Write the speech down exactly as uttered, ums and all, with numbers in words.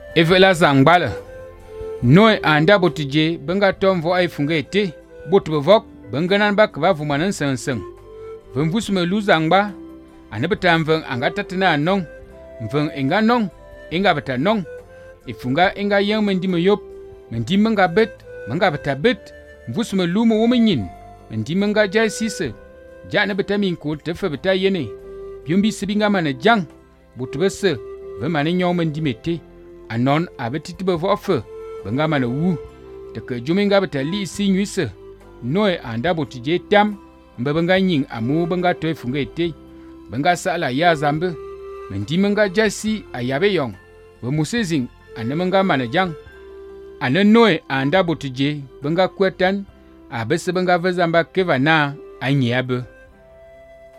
Evela zangbala. Noe anda botije benga tomvo ay fungete. Botu bevok benganan bak va vumanan seng seng. Vemvus me lu zangba. Anabetam veng angatatina nong. Mveng enga nong. Enga beta nong. Ifunga enga yang mendi me yop. Mendi menga bet. Menga beta bet. Mvus me lu mo womenyin. Mendi menga jai sise. Jana beta min ko tefe beta yene. Biumbi sibinga mana jang. Botu bese. Vemane nyong mendi mete. Anon abetiti bevofe. Benga mana wu. Teke juminga beta li isi nyuise. Noe anda botije tam. Mbe benga nying amu benga toe funga ete. Benga sala ya zambe. Mendi menga jasi ayabe yong. Vemusezing ane menga mana jang. Ane noe anda botije benga kwetan. Abese benga vezamba keva na anyabe.